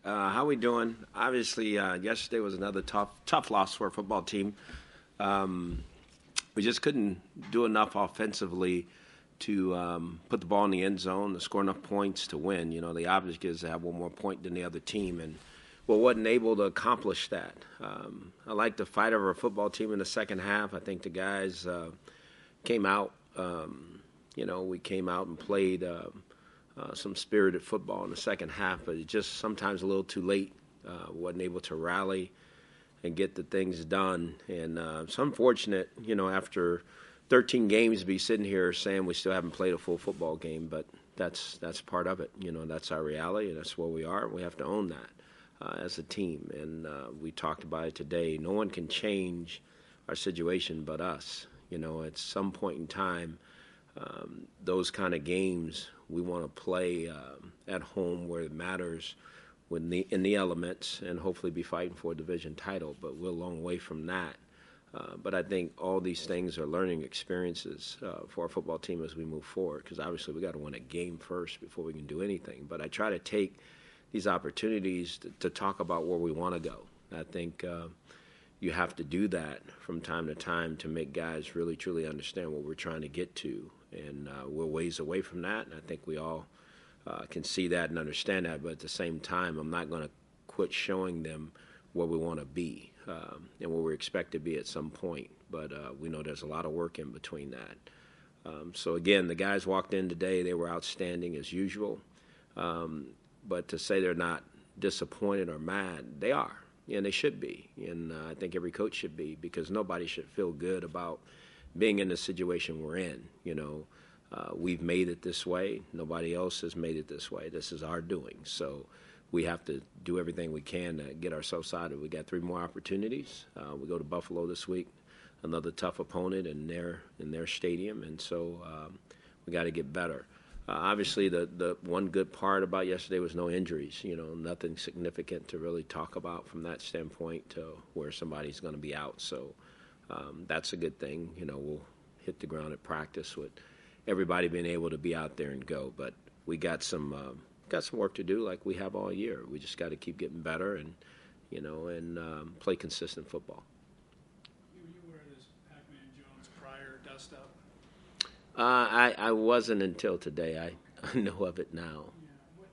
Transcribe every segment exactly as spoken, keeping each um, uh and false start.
Uh, how we doing? Obviously, uh, yesterday was another tough, tough loss for our football team. Um, we just couldn't do enough offensively to um, put the ball in the end zone, to score enough points to win. You know, the object is to have one more point than the other team, and we wasn't able to accomplish that. Um, I like the fight of our football team in the second half. I think the guys uh, came out. Um, you know, we came out and played uh, uh, some spirited football in the second half, but it just sometimes a little too late. Uh, wasn't able to rally and get the things done. And uh, it's unfortunate, you know, after thirteen games to be sitting here saying we still haven't played a full football game, but that's that's part of it. You know, that's our reality, and that's where we are. We have to own that uh, as a team. And uh, we talked about it today. No one can change our situation but us. You know, at some point in time, um, those kind of games we want to play um, at home where it matters, with the, in the elements, and hopefully be fighting for a division title. But we're a long way from that. Uh, but I think all these things are learning experiences uh, for our football team as we move forward, because obviously we got to win a game first before we can do anything. But I try to take these opportunities to, to talk about where we want to go. I think uh, you have to do that from time to time to make guys really, truly understand what we're trying to get to. And uh, we're ways away from that, and I think we all uh, can see that and understand that. But at the same time, I'm not going to quit showing them where we want to be. Um, and where we expect to be at some point. But uh, we know there's a lot of work in between that. Um, so, again, the guys walked in today. They were outstanding as usual. Um, but to say they're not disappointed or mad, they are. And they should be. And uh, I think every coach should be, because nobody should feel good about being in the situation we're in. You know, uh, we've made it this way. Nobody else has made it this way. This is our doing. So we have to do everything we can to get ourselves out of it. We got three more opportunities. Uh, we go to Buffalo this week, another tough opponent in their in their stadium, and so um, we got to get better. Uh, obviously, the the one good part about yesterday was no injuries. You know, nothing significant to really talk about from that standpoint to where somebody's going to be out. So um, that's a good thing. You know, we'll hit the ground at practice with everybody being able to be out there and go. But we got some. Uh, got some work to do like we have all year. We just got to keep getting better and, you know, and um, play consistent football. You, you were this Pac-Man Jones prior dust up? Uh, I, I wasn't until today. I, I know of it now. Yeah. What,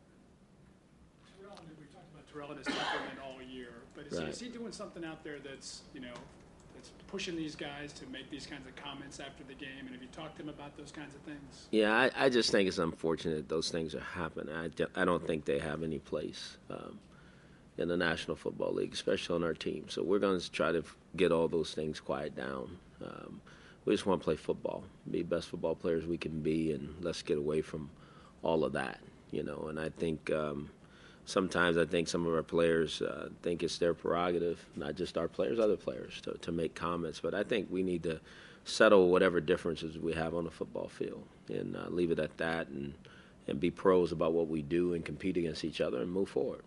Terrell, we talked about Terrell and his temperament all year, but is, Right. he, is he doing something out there that's, you know, that's pushing these guys to make these kinds of comments after the game? And have you talked to him about those kinds of things? Yeah, I, I just think it's unfortunate those things are happening. I, do, I don't think they have any place um, in the National Football League, especially on our team. So we're going to try to get all those things quiet down. Um, we just want to play football, be best football players we can be, and let's get away from all of that, you know. And I think um, sometimes I think some of our players uh, think it's their prerogative, not just our players, other players, to, to make comments. But I think we need to settle whatever differences we have on the football field and uh, leave it at that, and, and be pros about what we do and compete against each other and move forward.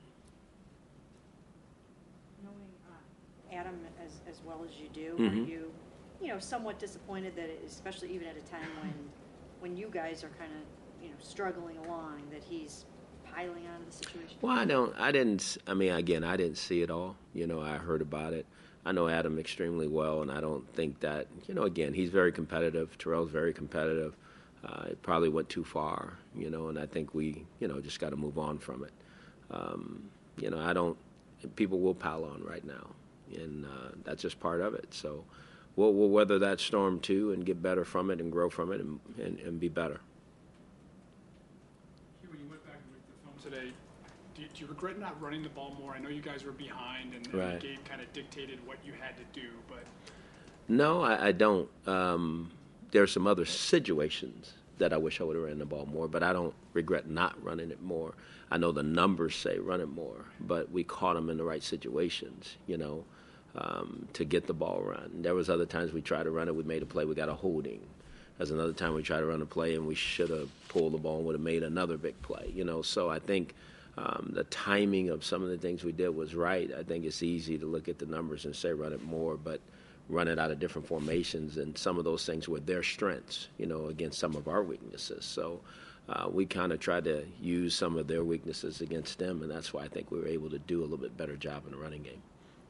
Knowing uh, Adam as, as well as you do, Mm-hmm. are you, you know, somewhat disappointed that, it, especially even at a time when, when you guys are kind of, you know, struggling along, that he's piling on the situation? Well, I don't, I didn't, I mean, again, I didn't see it all. You know, I heard about it. I know Adam extremely well, and I don't think that, you know, again, he's very competitive. Terrell's very competitive. Uh, it probably went too far, you know, and I think we, you know, just got to move on from it. Um, you know, I don't, people will pile on right now, and uh, that's just part of it. So we'll, we'll weather that storm too and get better from it and grow from it and, and, and be better. When you went back and looked at the film today, do you, do you regret not running the ball more? I know you guys were behind, and, and Right. the game kind of dictated what you had to do, but No, I, I don't. Um, there are some other situations that I wish I would have ran the ball more, but I don't regret not running it more. I know the numbers say run it more, but we caught them in the right situations, you know, um, to get the ball run. There was other times we tried to run it, we made a play, we got a holding. There's another time we tried to run a play and we should have pulled the ball and would have made another big play, you know. So I think um, the timing of some of the things we did was right. I think it's easy to look at the numbers and say run it more, but run it out of different formations, and some of those things were their strengths, you know, against some of our weaknesses. So uh, we kind of tried to use some of their weaknesses against them, and that's why I think we were able to do a little bit better job in the running game.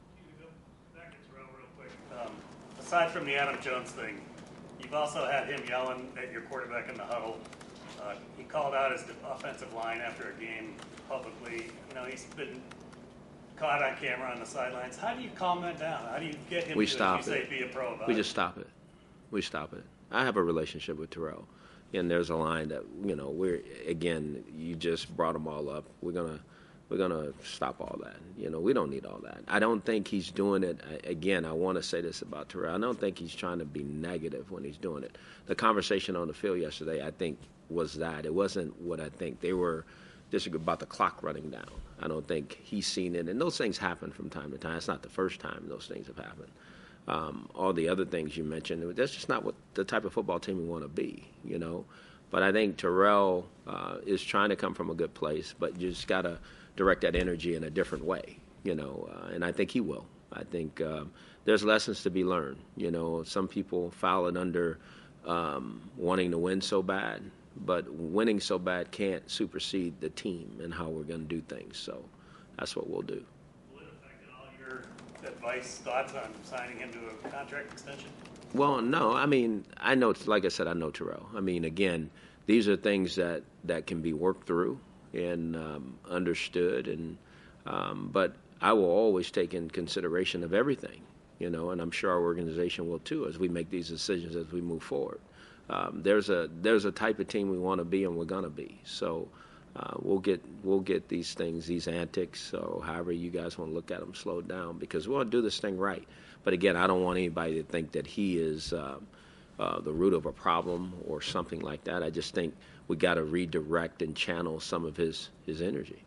Back to Terrell real quick. Um, aside from the Adam Jones thing, you've also had him yelling at your quarterback in the huddle. Uh, he called out his offensive line after a game publicly. You know, he's been caught on camera on the sidelines. How do you calm that down? How do you get him We to, stop as you say, it. be a pro about We it? just stop it. We stop it. I have a relationship with Terrell, and there's a line that, you know, we're, again, you just brought them all up. We're gonna we're gonna stop all that. You know, we don't need all that. I don't think he's doing it. I, again, I want to say this about Terrell. I don't think he's trying to be negative when he's doing it. The conversation on the field yesterday, I think, was that. It wasn't what I think. They were disagreeing about the clock running down. I don't think he's seen it, and those things happen from time to time. It's not the first time those things have happened. Um, all the other things you mentioned, that's just not what the type of football team we want to be, you know. But I think Terrell uh, is trying to come from a good place, but you just got to direct that energy in a different way, you know, uh, and I think he will. I think um, there's lessons to be learned. You know, some people foul it under um, wanting to win so bad, but winning so bad can't supersede the team and how we're going to do things. So that's what we'll do. Will it affect at all your advice, thoughts on signing him to a contract extension? Well, no. I mean, I know, like I said, I know Terrell. I mean, again, these are things that, that can be worked through and um, understood. And um, but I will always take in consideration of everything, you know, and I'm sure our organization will too as we make these decisions as we move forward. Um, there's a there's a type of team we want to be and we're gonna be. So uh, we'll get we'll get these things, these antics, or however you guys want to look at them, slowed down because we want to do this thing right. But again, I don't want anybody to think that he is um, uh, the root of a problem or something like that. I just think we got to redirect and channel some of his his energy.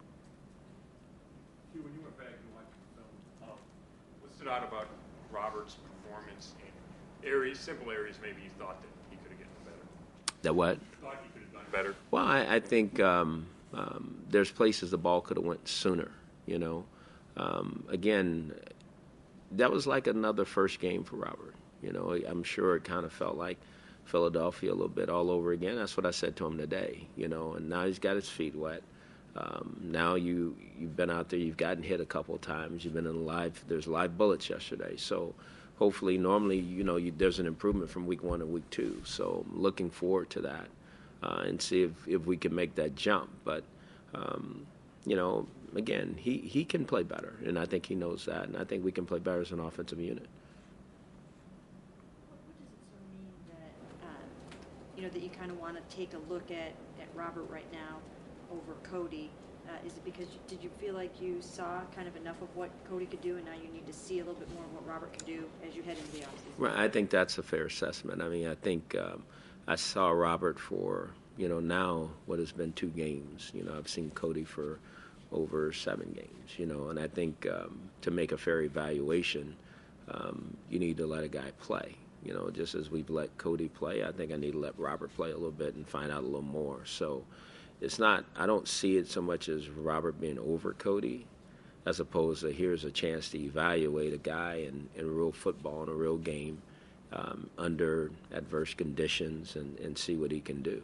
When you went back and watched the film, um, what stood out about Robert's performance in areas, simple areas, maybe you thought that he could have gotten better? That what? Thought he could have done better. Well, I, I think um, um, there's places the ball could have went sooner. You know, um, again, that was like another first game for Robert. You know, I'm sure it kind of felt like Philadelphia a little bit all over again. That's what I said to him today. You know, and now he's got his feet wet. Um, now you you've been out there, you've gotten hit a couple of times, you've been in live. There's live bullets yesterday, so hopefully, normally, you know, you, there's an improvement from week one to week two. So I'm looking forward to that uh, and see if, if we can make that jump. But um, you know, again, he he can play better, and I think he knows that, and I think we can play better as an offensive unit. What, what does it sort of mean that, um, you know, that you kind of want to take a look at, at Robert right now over Cody? Uh, is it because you, did you feel like you saw kind of enough of what Cody could do, and now you need to see a little bit more of what Robert can do as you head into the offseason? Right, I think that's a fair assessment. I mean, I think um, I saw Robert for, you know, now what has been two games. You know, I've seen Cody for over seven games, you know, and I think um, to make a fair evaluation, um, you need to let a guy play. You know, just as we've let Cody play, I think I need to let Robert play a little bit and find out a little more. So it's not, I don't see it so much as Robert being over Cody as opposed to here's a chance to evaluate a guy in, in real football, in a real game, um, under adverse conditions and, and see what he can do.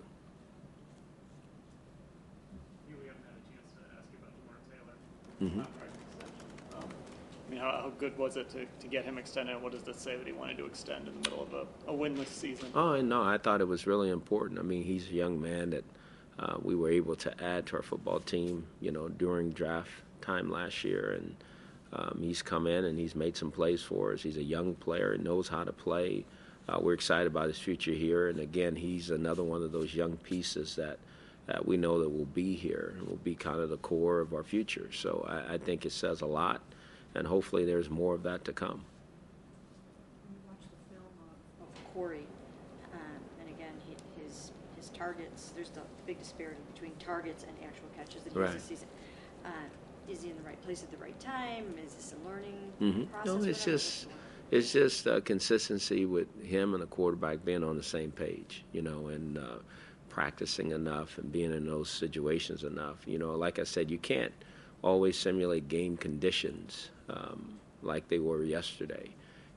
You we haven't had a chance to ask you about Lamar Taylor. Mm-hmm. Contract extension. Um, I mean, how, how good was it to, to get him extended? What does this say that he wanted to extend in the middle of a, a winless season? Oh, no, I thought it was really important. I mean, he's a young man that uh, we were able to add to our football team, you know, during draft time last year. And um, he's come in and he's made some plays for us. He's a young player and knows how to play. Uh, we're excited about his future here. And, again, he's another one of those young pieces that, that we know that will be here and will be kind of the core of our future. So I, I think it says a lot, and hopefully there's more of that to come. When you watch the film of, of Corey, um, and again, he, his his targets, there's the big disparity between targets and actual catches that he has Right. this season. Uh, is he in the right place at the right time? Is this a learning Mm-hmm. process? No, What it's are we just looking it's just uh, consistency with him and the quarterback being on the same page, you know, and uh, practicing enough and being in those situations enough. You know, like I said, you can't always simulate game conditions um, like they were yesterday.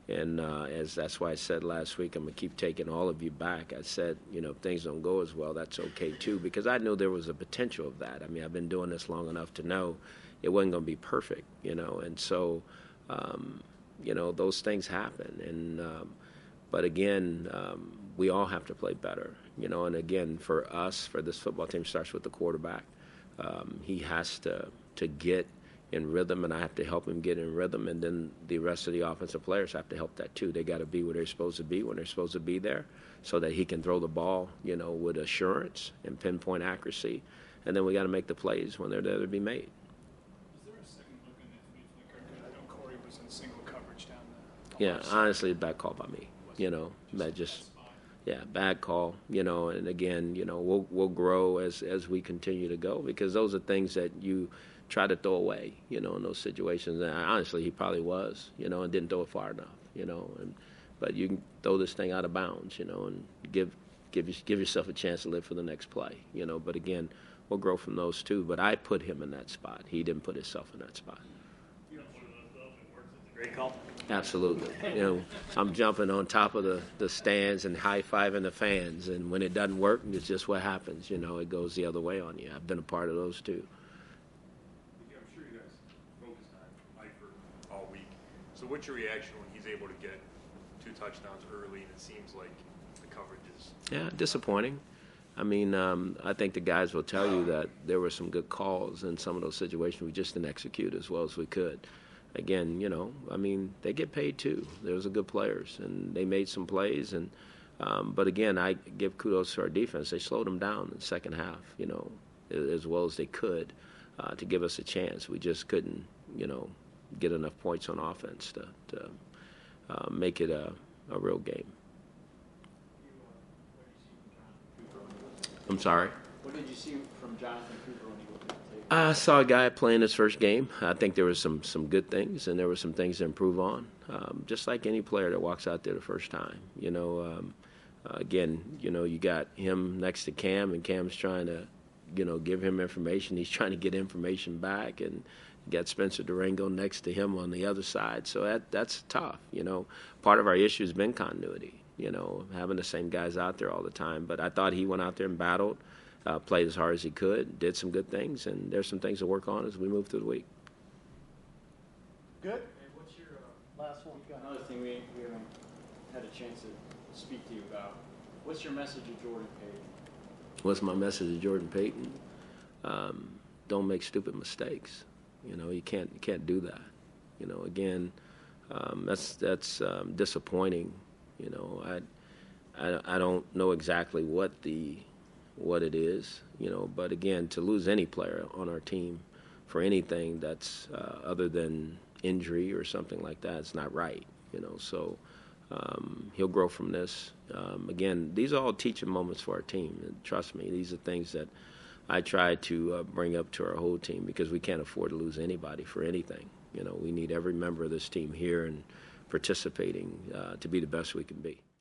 And uh, as that's why I said last week, I'm going to keep taking all of you back. I said, you know, if things don't go as well, that's okay too, because I knew there was a potential of that. I mean, I've been doing this long enough to know it wasn't going to be perfect, you know. And so, um, you know, those things happen. And um, but again, um, we all have to play better, you know. And again, for us, for this football team, starts with the quarterback. Um, he has to to get in rhythm, and I have to help him get in rhythm, and then the rest of the offensive players have to help that too. They got to be where they're supposed to be when they're supposed to be there, so that he can throw the ball, you know, with assurance and pinpoint accuracy, and then we got to make the plays when they're there to be made. Was there a second look in that flea flicker? Because I know Corey was in single coverage down the. Yeah, honestly, bad call by me. You know, that just yeah, bad call. You know, and again, you know, we'll we'll grow as as we continue to go, because those are things that you try to throw away, you know, in those situations. And honestly, he probably was, you know, and didn't throw it far enough, you know. And but you can throw this thing out of bounds, you know, and give give give yourself a chance to live for the next play, you know. But again, we'll grow from those too. But I put him in that spot. He didn't put himself in that spot. You know, one of those though, if it works, it's a great call. Absolutely. You know, I'm jumping on top of the, the stands and high-fiving the fans, and when it doesn't work, it's just what happens. You know, it goes the other way on you. I've been a part of those too. Yeah, I'm sure you guys focused on Eifert all week. So what's your reaction when he's able to get two touchdowns early and it seems like the coverage is... Yeah, disappointing. I mean, um, I think the guys will tell you that there were some good calls in some of those situations. We just didn't execute as well as we could. Again, you know, I mean, they get paid too. Those are good players, and they made some plays. And um, but again, I give kudos to our defense. They slowed them down in the second half, you know, as well as they could uh, to give us a chance. We just couldn't, you know, get enough points on offense to, to uh, make it a, a real game. I'm sorry? What did you see from Jonathan Cooper when you looked at the tape? I saw a guy playing his first game. I think there were some, some good things, and there were some things to improve on, um, just like any player that walks out there the first time. You know, um, uh, again, you know, you got him next to Cam, and Cam's trying to, you know, give him information. He's trying to get information back, and you got Spencer Durango next to him on the other side. So that that's tough, you know. Part of our issue has been continuity, you know, having the same guys out there all the time. But I thought he went out there and battled. Uh, played as hard as he could, did some good things, and there's some things to work on as we move through the week. Good. And what's your uh, last one? Another thing we, we haven't had a chance to speak to you about. What's your message to Jordan Payton? What's my message to Jordan Payton? Um, don't make stupid mistakes. You know, you can't you can't do that. You know, again, um, that's that's um, disappointing. You know, I, I I don't know exactly what the what it is, you know, but again, to lose any player on our team for anything that's uh, other than injury or something like that, it's not right, you know. So um, he'll grow from this. Um, again, these are all teaching moments for our team, and trust me, these are things that I try to uh, bring up to our whole team, because we can't afford to lose anybody for anything. You know, we need every member of this team here and participating uh, to be the best we can be.